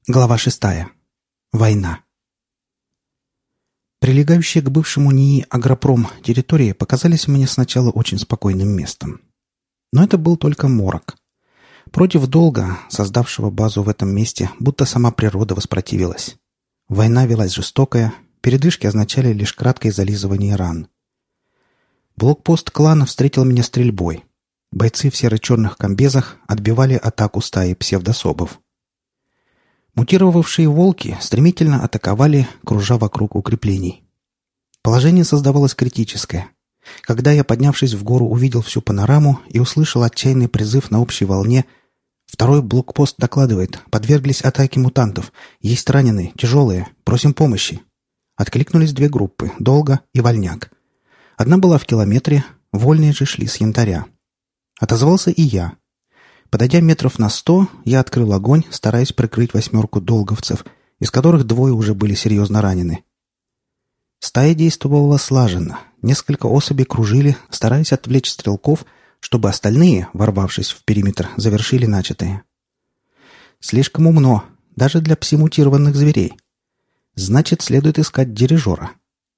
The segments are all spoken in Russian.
Глава 6. Война. Прилегающие к бывшему НИИ «Агропром» территории показались мне сначала очень спокойным местом. Но это был только морок. Против долга, создавшего базу в этом месте, будто сама природа воспротивилась. Война велась жестокая, передышки означали лишь краткое зализывание ран. Блокпост клана встретил меня стрельбой. Бойцы в серо-черных комбезах отбивали атаку стаи псевдособов. Мутировавшие волки стремительно атаковали, кружа вокруг укреплений. Положение создавалось критическое. Когда я, поднявшись в гору, увидел всю панораму и услышал отчаянный призыв на общей волне, второй блокпост докладывает: подверглись атаке мутантов, есть раненые, тяжелые, просим помощи. Откликнулись две группы — Долго и Вольняк. Одна была в километре, вольные же шли с янтаря. Отозвался и я. Подойдя метров на 100, я открыл огонь, стараясь прикрыть 8 долговцев, из которых 2 уже были серьезно ранены. Стая действовала слаженно. Несколько особей кружили, стараясь отвлечь стрелков, чтобы остальные, ворвавшись в периметр, завершили начатое. Слишком умно, даже для псимутированных зверей. Значит, следует искать дирижера.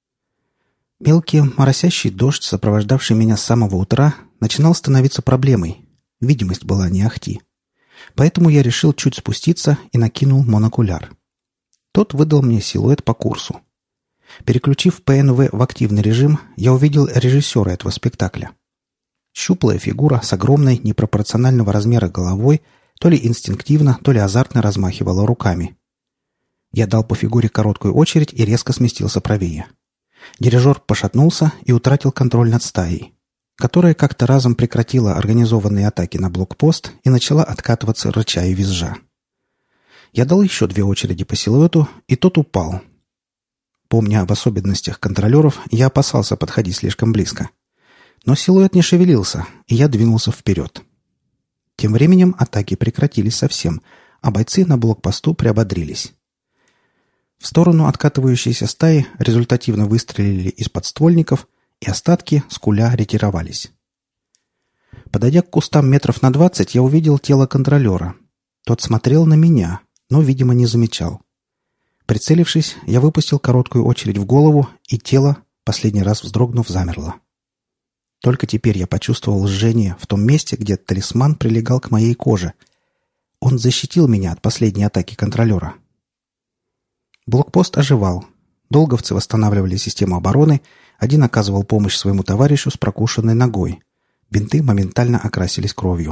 Мелкий моросящий дождь, сопровождавший меня с самого утра, начинал становиться проблемой. Видимость была не ахти. Поэтому я решил чуть спуститься и накинул монокуляр. Тот выдал мне силуэт по курсу. Переключив ПНВ в активный режим, я увидел режиссера этого спектакля. Щуплая фигура с огромной непропорционального размера головой то ли инстинктивно, то ли азартно размахивала руками. Я дал по фигуре короткую очередь и резко сместился правее. Дирижер пошатнулся и утратил контроль над стаей, которая как-то разом прекратила организованные атаки на блокпост и начала откатываться, рыча и визжа. Я дал еще 2 очереди по силуэту, и тот упал. Помня об особенностях контролеров, я опасался подходить слишком близко. Но силуэт не шевелился, и я двинулся вперед. Тем временем атаки прекратились совсем, а бойцы на блокпосту приободрились. В сторону откатывающейся стаи результативно выстрелили из подствольников, и остатки, скуля, ретировались. Подойдя к кустам метров на 20, я увидел тело контролера. Тот смотрел на меня, но, видимо, не замечал. Прицелившись, я выпустил короткую очередь в голову, и тело, последний раз вздрогнув, замерло. Только теперь я почувствовал жжение в том месте, где талисман прилегал к моей коже. Он защитил меня от последней атаки контролера. Блокпост оживал. Долговцы восстанавливали систему обороны, один оказывал помощь своему товарищу с прокушенной ногой. Бинты моментально окрасились кровью.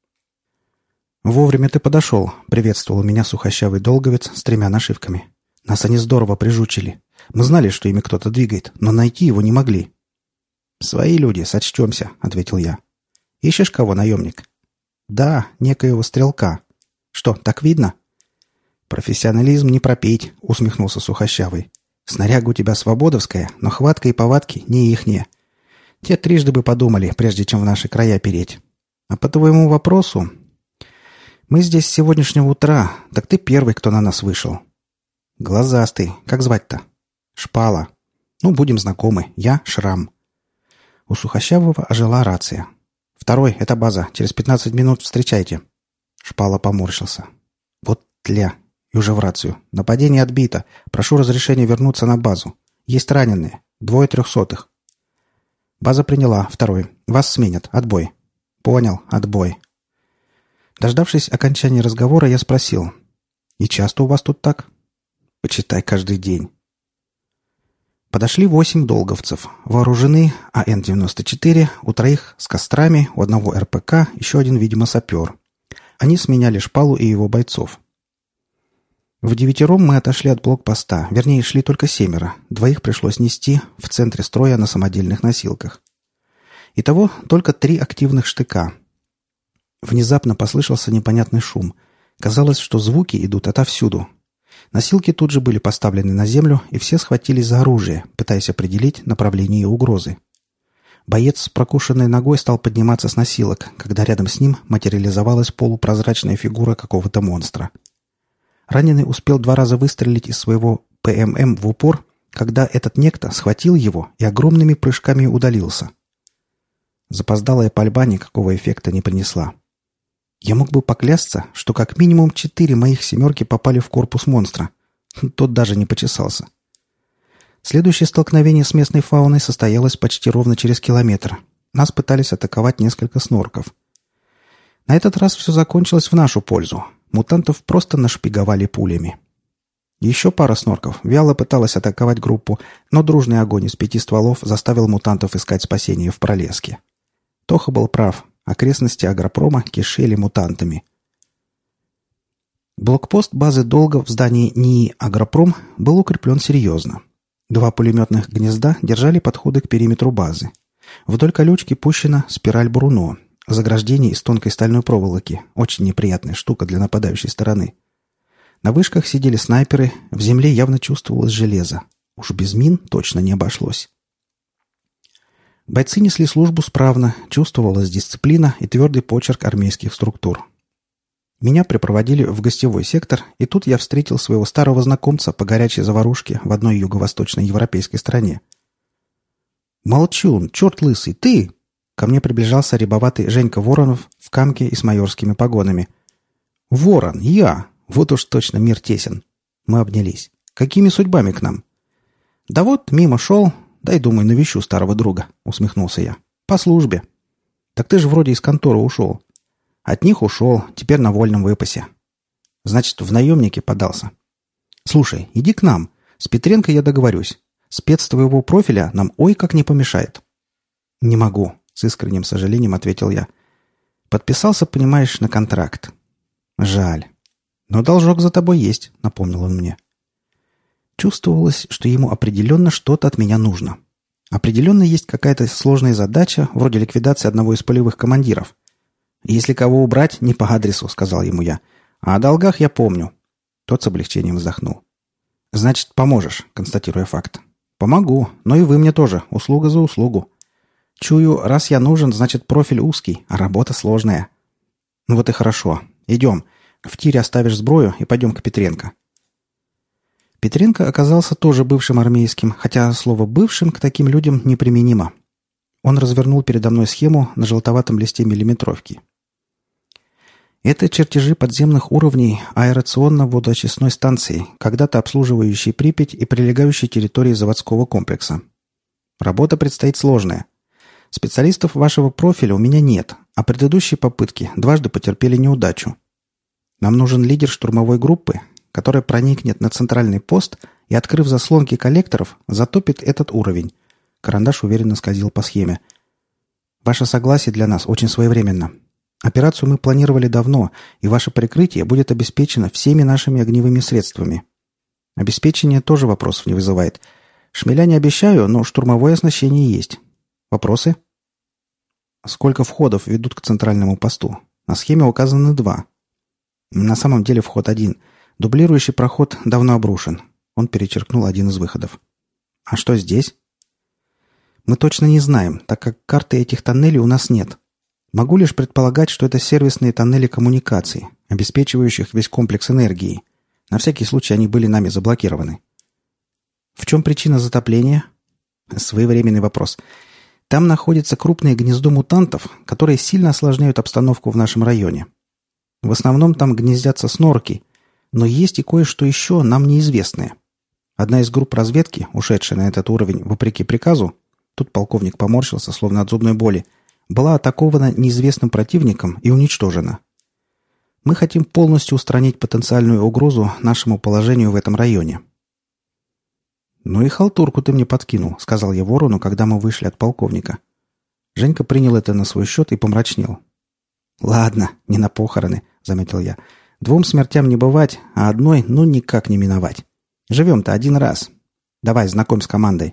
«Вовремя ты подошел», — приветствовал меня сухощавый долговец с 3 нашивками. «Нас они здорово прижучили. Мы знали, что ими кто-то двигает, но найти его не могли». «Свои люди, сочтемся», — ответил я. «Ищешь кого, наемник?» «Да, некоего стрелка». «Что, так видно?» «Профессионализм не пропить», — усмехнулся сухощавый. «Снаряга у тебя свободовская, но хватка и повадки не ихние. Те трижды бы подумали, прежде чем в наши края переть. А по твоему вопросу... Мы здесь с сегодняшнего утра, так ты первый, кто на нас вышел. Глазастый, как звать-то? Шпала. Ну, будем знакомы, я Шрам». У сухощавого ожила рация. «Второй, это база, через 15 минут встречайте». Шпала поморщился. «Вот тля». И уже в рацию. «Нападение отбито. Прошу разрешения вернуться на базу. Есть раненые. 2 300-х». «База приняла. Второй. Вас сменят. Отбой». «Понял. Отбой». Дождавшись окончания разговора, я спросил: «И часто у вас тут так?» «Почитай, каждый день». Подошли 8 долговцев. Вооружены АН-94, у 3 с кострами, у 1 РПК, еще 1, видимо, сапер. Они сменяли Шпалу и его бойцов. Вдевятером мы отошли от блокпоста, вернее, шли только 7, 2 пришлось нести в центре строя на самодельных носилках. Итого только 3 активных штыка. Внезапно послышался непонятный шум. Казалось, что звуки идут отовсюду. Носилки тут же были поставлены на землю, и все схватились за оружие, пытаясь определить направление угрозы. Боец с прокушенной ногой стал подниматься с носилок, когда рядом с ним материализовалась полупрозрачная фигура какого-то монстра. Раненый успел 2 раза выстрелить из своего ПММ в упор, когда этот некто схватил его и огромными прыжками удалился. Запоздалая пальба никакого эффекта не принесла. Я мог бы поклясться, что как минимум 4 моих «семерки» попали в корпус монстра. Тот даже не почесался. Следующее столкновение с местной фауной состоялось почти ровно через километр. Нас пытались атаковать несколько снорков. На этот раз все закончилось в нашу пользу. Мутантов просто нашпиговали пулями. Еще пара снорков вяло пыталась атаковать группу, но дружный огонь из 5 стволов заставил мутантов искать спасение в пролеске. Тоха был прав. Окрестности агропрома кишели мутантами. Блокпост базы Долга в здании НИИ «Агропром» был укреплен серьезно. 2 пулеметных гнезда держали подходы к периметру базы. Вдоль колючки пущена спираль Бруно, заграждение из тонкой стальной проволоки, очень неприятная штука для нападающей стороны. На вышках сидели снайперы, в земле явно чувствовалось железо. Уж без мин точно не обошлось. Бойцы несли службу справно, чувствовалась дисциплина и твердый почерк армейских структур. Меня припроводили в гостевой сектор, и тут я встретил своего старого знакомца по горячей заварушке в одной юго-восточной европейской стране. «Молчун, черт лысый, ты!» Ко мне приближался рябоватый Женька Воронов в камке и с майорскими погонами. «Ворон, я! Вот уж точно мир тесен!» Мы обнялись. «Какими судьбами к нам?» «Да вот, мимо шел. Дай, думаю, навещу старого друга», — усмехнулся я. «По службе». «Так ты же вроде из конторы ушел». «От них ушел, теперь на вольном выпасе». «Значит, в наемники подался». «Слушай, иди к нам. С Петренко я договорюсь. Спец твоего профиля нам ой как не помешает». «Не могу», — с искренним сожалением ответил я. «Подписался, понимаешь, на контракт». «Жаль. Но должок за тобой есть», — напомнил он мне. Чувствовалось, что ему определенно что-то от меня нужно. Определенно есть какая-то сложная задача, вроде ликвидации одного из полевых командиров. «Если кого убрать, не по адресу», — сказал ему я. «А о долгах я помню». Тот с облегчением вздохнул. «Значит, поможешь», — констатируя факт. «Помогу, но и вы мне тоже. Услуга за услугу. Чую, раз я нужен, значит, профиль узкий, а работа сложная». «Ну вот и хорошо. Идем. В тире оставишь сброю и пойдем к Петренко». Петренко оказался тоже бывшим армейским, хотя слово «бывшим» к таким людям неприменимо. Он развернул передо мной схему на желтоватом листе миллиметровки. Это чертежи подземных уровней аэрационно-водоочистной станции, когда-то обслуживающей Припять и прилегающей территории заводского комплекса. Работа предстоит сложная. Специалистов вашего профиля у меня нет, а предыдущие попытки дважды потерпели неудачу. Нам нужен лидер штурмовой группы, которая проникнет на центральный пост и, открыв заслонки коллекторов, затопит этот уровень. Карандаш уверенно скользил по схеме. Ваше согласие для нас очень своевременно. Операцию мы планировали давно, и ваше прикрытие будет обеспечено всеми нашими огневыми средствами. Обеспечение тоже вопросов не вызывает. Шмеля не обещаю, но штурмовое оснащение есть. Вопросы? Сколько входов ведут к центральному посту? На схеме указаны 2. На самом деле вход 1. Дублирующий проход давно обрушен. Он перечеркнул один из выходов. А что здесь? Мы точно не знаем, так как карты этих тоннелей у нас нет. Могу лишь предполагать, что это сервисные тоннели коммуникаций, обеспечивающих весь комплекс энергии. На всякий случай они были нами заблокированы. В чем причина затопления? Своевременный вопрос. Там находится крупное гнездо мутантов, которые сильно осложняют обстановку в нашем районе. В основном там гнездятся снорки, но есть и кое-что еще нам неизвестное. Одна из групп разведки, ушедшая на этот уровень вопреки приказу, тут полковник поморщился, словно от зубной боли, была атакована неизвестным противником и уничтожена. Мы хотим полностью устранить потенциальную угрозу нашему положению в этом районе. «Ну и халтурку ты мне подкинул», — сказал я Ворону, когда мы вышли от полковника. Женька принял это на свой счет и помрачнел. «Ладно, не на похороны», — заметил я. 2 смертям не бывать, а одной ну никак не миновать. Живем-то один раз. Давай, знакомь с командой».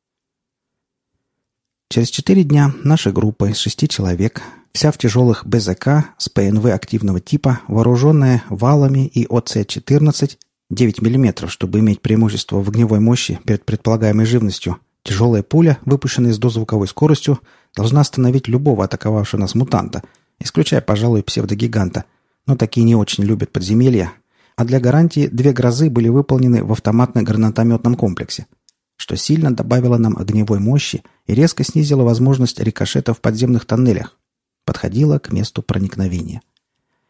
Через 4 дня наша группа из 6 человек, вся в тяжелых БЗК с ПНВ активного типа, вооруженная валами и ОЦ-14, 9 мм, чтобы иметь преимущество в огневой мощи перед предполагаемой живностью, тяжелая пуля, выпущенная с дозвуковой скоростью, должна остановить любого атаковавшего нас мутанта, исключая, пожалуй, псевдогиганта, но такие не очень любят подземелья, а для гарантии 2 грозы были выполнены в автоматно-гранатометном комплексе, что сильно добавило нам огневой мощи и резко снизило возможность рикошета в подземных тоннелях, подходило к месту проникновения.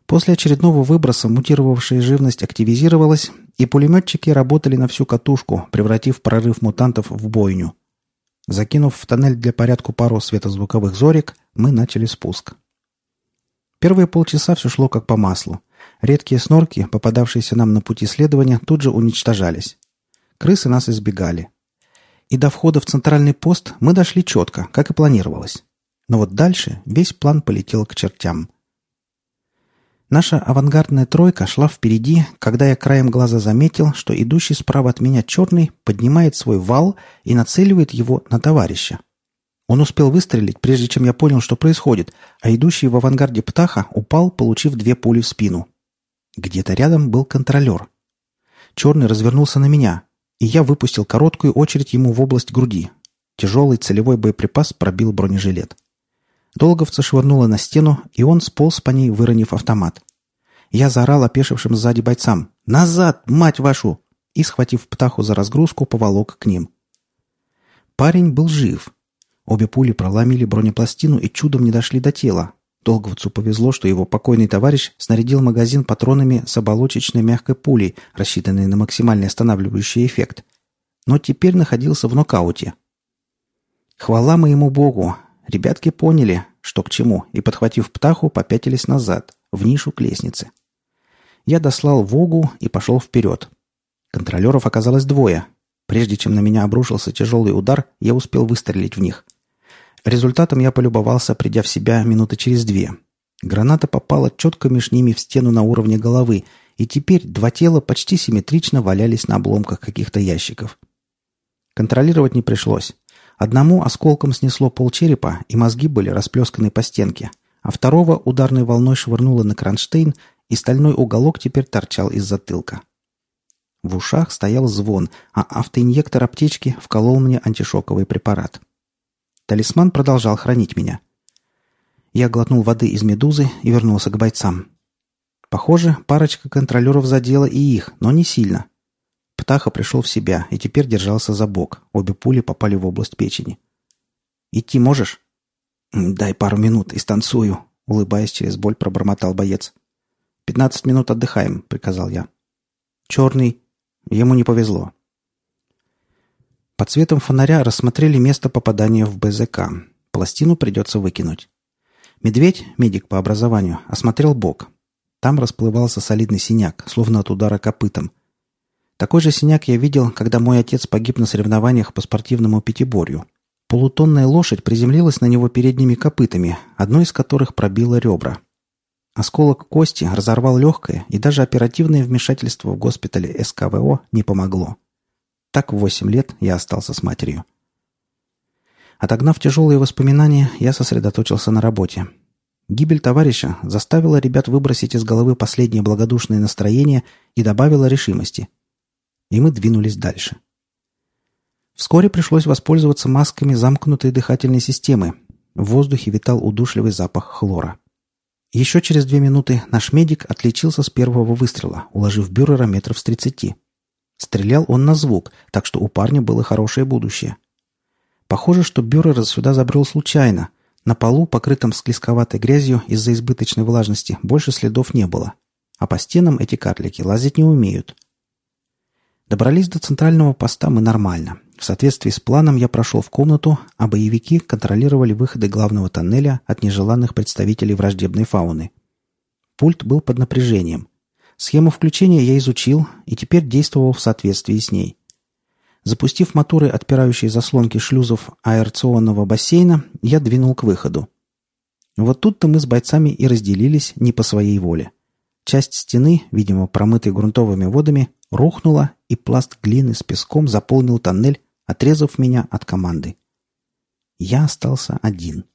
После очередного выброса мутировавшая живность активизировалась, и пулеметчики работали на всю катушку, превратив прорыв мутантов в бойню. Закинув в тоннель для порядку пару светозвуковых зорек, мы начали спуск. Первые полчаса все шло как по маслу. Редкие снорки, попадавшиеся нам на пути следования, тут же уничтожались. Крысы нас избегали. И до входа в центральный пост мы дошли четко, как и планировалось. Но вот дальше весь план полетел к чертям. Наша авангардная тройка шла впереди, когда я краем глаза заметил, что идущий справа от меня черный поднимает свой вал и нацеливает его на товарища. Он успел выстрелить, прежде чем я понял, что происходит, а идущий в авангарде Птаха упал, получив 2 пули в спину. Где-то рядом был контролер. Черный развернулся на меня, и я выпустил короткую очередь ему в область груди. Тяжелый целевой боеприпас пробил бронежилет. Долговца швырнуло на стену, и он сполз по ней, выронив автомат. Я заорал опешившим сзади бойцам: «Назад, мать вашу!» и, схватив Птаху за разгрузку, поволок к ним. Парень был жив. Обе пули проломили бронепластину и чудом не дошли до тела. Долговцу повезло, что его покойный товарищ снарядил магазин патронами с оболочечной мягкой пулей, рассчитанной на максимальный останавливающий эффект. Но теперь находился в нокауте. Хвала моему богу! Ребятки поняли, что к чему, и, подхватив Птаху, попятились назад, в нишу к лестнице. Я дослал Вогу и пошел вперед. Контролеров оказалось 2. Прежде чем на меня обрушился тяжелый удар, я успел выстрелить в них. Результатом я полюбовался, придя в себя минуты через 2. Граната попала четко меж ними в стену на уровне головы, и теперь 2 тела почти симметрично валялись на обломках каких-то ящиков. Контролировать не пришлось. Одному осколком снесло полчерепа, и мозги были расплесканы по стенке, а второго ударной волной швырнуло на кронштейн, и стальной уголок теперь торчал из затылка. В ушах стоял звон, а автоинъектор аптечки вколол мне антишоковый препарат. Талисман продолжал хранить меня. Я глотнул воды из медузы и вернулся к бойцам. Похоже, парочка контролеров задела и их, но не сильно. Птаха пришел в себя и теперь держался за бок. Обе пули попали в область печени. «Идти можешь?» «Дай пару минут и станцую», — улыбаясь через боль, пробормотал боец. 15 минут отдыхаем», — приказал я. «Черный». Ему не повезло. Под светом фонаря рассмотрели место попадания в БЗК. Пластину придется выкинуть. Медведь, медик по образованию, осмотрел бок. Там расплывался солидный синяк, словно от удара копытом. Такой же синяк я видел, когда мой отец погиб на соревнованиях по спортивному пятиборью. Полутонная лошадь приземлилась на него передними копытами, одно из которых пробило ребра. Осколок кости разорвал легкое, и даже оперативное вмешательство в госпитале СКВО не помогло. Так в 8 лет я остался с матерью. Отогнав тяжелые воспоминания, я сосредоточился на работе. Гибель товарища заставила ребят выбросить из головы последнее благодушное настроение и добавила решимости. И мы двинулись дальше. Вскоре пришлось воспользоваться масками замкнутой дыхательной системы. В воздухе витал удушливый запах хлора. Еще через 2 минуты наш медик отличился с первого выстрела, уложив Бюрера метров с 30. Стрелял он на звук, так что у парня было хорошее будущее. Похоже, что Бюрер сюда забрел случайно. На полу, покрытом склизковатой грязью из-за избыточной влажности, больше следов не было. А по стенам эти карлики лазить не умеют. Добрались до центрального поста мы нормально. В соответствии с планом я прошел в комнату, а боевики контролировали выходы главного тоннеля от нежеланных представителей враждебной фауны. Пульт был под напряжением. Схему включения я изучил и теперь действовал в соответствии с ней. Запустив моторы, отпирающие заслонки шлюзов аэрационного бассейна, я двинул к выходу. Вот тут-то мы с бойцами и разделились не по своей воле. Часть стены, видимо, промытой грунтовыми водами, рухнула, и пласт глины с песком заполнил тоннель, отрезав меня от команды. Я остался один.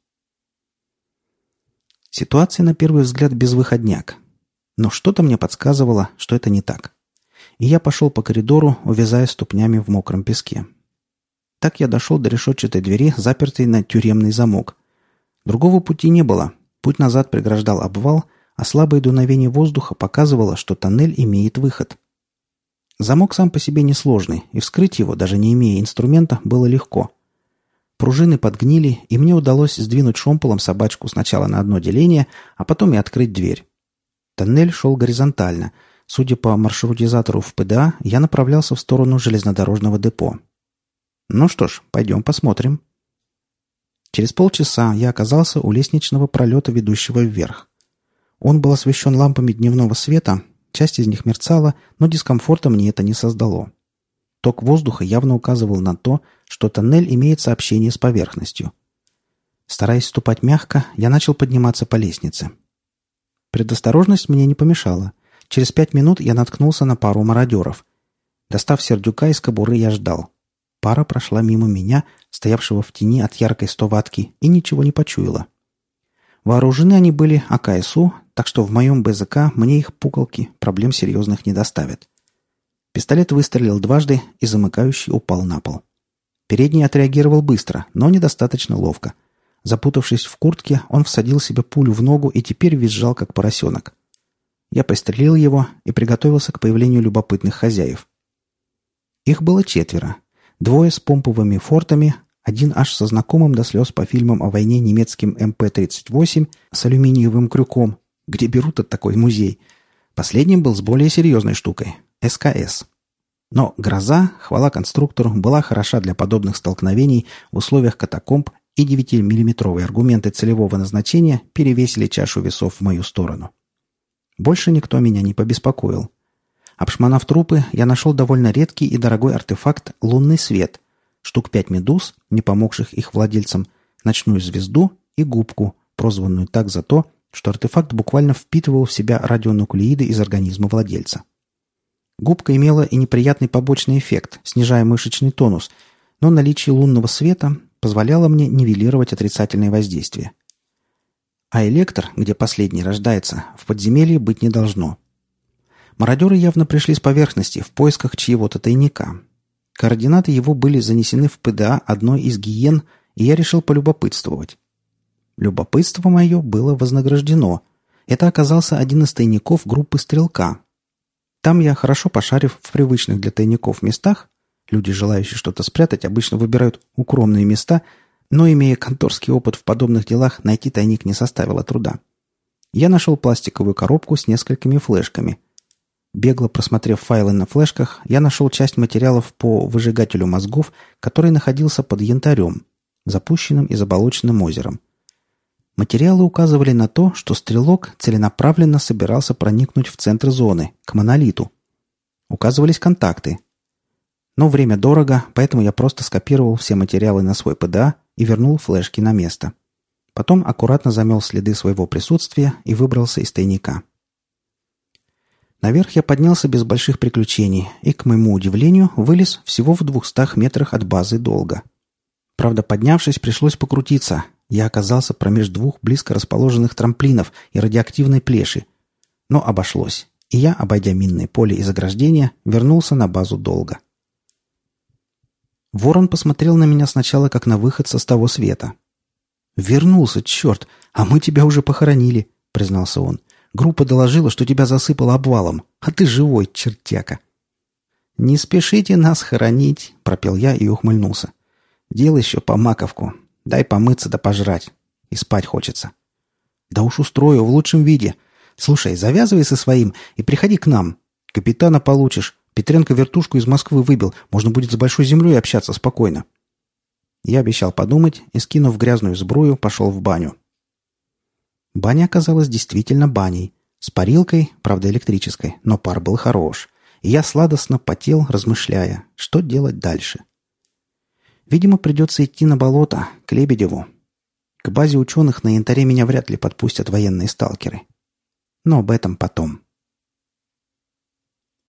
Ситуация, на первый взгляд, безвыходняк. Но что-то мне подсказывало, что это не так. И я пошел по коридору, увязая ступнями в мокром песке. Так я дошел до решетчатой двери, запертой на тюремный замок. Другого пути не было. Путь назад преграждал обвал, а слабое дуновение воздуха показывало, что тоннель имеет выход. Замок сам по себе несложный, и вскрыть его, даже не имея инструмента, было легко. Пружины подгнили, и мне удалось сдвинуть шомполом собачку сначала на одно деление, а потом и открыть дверь. Тоннель шел горизонтально. Судя по маршрутизатору в ПДА, я направлялся в сторону железнодорожного депо. Ну что ж, пойдем посмотрим. Через полчаса я оказался у лестничного пролета, ведущего вверх. Он был освещен лампами дневного света, часть из них мерцала, но дискомфорта мне это не создало. Ток воздуха явно указывал на то, что тоннель имеет сообщение с поверхностью. Стараясь ступать мягко, я начал подниматься по лестнице. Предосторожность мне не помешала. Через 5 минут я наткнулся на пару мародеров. Достав сердюка из кобуры, я ждал. Пара прошла мимо меня, стоявшего в тени от яркой 100-ваттки, и ничего не почуяла. Вооружены они были АКСУ, так что в моем БЗК мне их пуколки проблем серьезных не доставят. Пистолет выстрелил дважды, и замыкающий упал на пол. Передний отреагировал быстро, но недостаточно ловко. Запутавшись в куртке, он всадил себе пулю в ногу и теперь визжал, как поросенок. Я пристрелил его и приготовился к появлению любопытных хозяев. Их было 4. 2 с помповыми фортами, 1 аж со знакомым до слез по фильмам о войне немецким МП-38 с алюминиевым крюком, где берут от такой музей. Последним был с более серьезной штукой – СКС. Но «Гроза», хвала конструктору, была хороша для подобных столкновений в условиях катакомб, и 9-миллиметровые аргументы целевого назначения перевесили чашу весов в мою сторону. Больше никто меня не побеспокоил. Обшмонав трупы, я нашел довольно редкий и дорогой артефакт «Лунный свет», штук 5 медуз, не помогших их владельцам, ночную звезду и губку, прозванную так за то, что артефакт буквально впитывал в себя радионуклеиды из организма владельца. Губка имела и неприятный побочный эффект, снижая мышечный тонус, но наличие лунного света позволяло мне нивелировать отрицательные воздействия. А электр, где последний рождается, в подземелье быть не должно. Мародеры явно пришли с поверхности в поисках чьего-то тайника. Координаты его были занесены в ПДА одной из гиен, и я решил полюбопытствовать. Любопытство мое было вознаграждено. Это оказался один из тайников группы «Стрелка». Там я, хорошо пошарив в привычных для тайников местах, люди, желающие что-то спрятать, обычно выбирают укромные места, но, имея конторский опыт в подобных делах, найти тайник не составило труда. Я нашел пластиковую коробку с несколькими флешками. Бегло просмотрев файлы на флешках, я нашел часть материалов по выжигателю мозгов, который находился под янтарем, запущенным и заболоченным озером. Материалы указывали на то, что стрелок целенаправленно собирался проникнуть в центр зоны, к монолиту. Указывались контакты. Но время дорого, поэтому я просто скопировал все материалы на свой ПДА и вернул флешки на место. Потом аккуратно замел следы своего присутствия и выбрался из тайника. Наверх я поднялся без больших приключений и, к моему удивлению, вылез всего в 200 метрах от базы долго. Правда, поднявшись, пришлось покрутиться. Я оказался промеж 2 близко расположенных трамплинов и радиоактивной плеши. Но обошлось, и я, обойдя минное поле и заграждение, вернулся на базу долго. Ворон посмотрел на меня сначала как на выходца с того света. «Вернулся, черт! А мы тебя уже похоронили», — признался он. «Группа доложила, что тебя засыпало обвалом, а ты живой, чертяка». «Не спешите нас хоронить», — пропел я и ухмыльнулся. «Дел еще по маковку. Дай помыться да пожрать. И спать хочется». «Да уж устрою в лучшем виде. Слушай, завязывай со своим и приходи к нам. Капитана получишь. Петренко вертушку из Москвы выбил. Можно будет с Большой Землей общаться спокойно». Я обещал подумать и, скинув грязную сбрую, пошел в баню. Баня оказалась действительно баней. С парилкой, правда электрической, но пар был хорош. И я сладостно потел, размышляя, что делать дальше. Видимо, придется идти на болото, к Лебедеву. К базе ученых на Янтаре меня вряд ли подпустят военные сталкеры. Но об этом потом.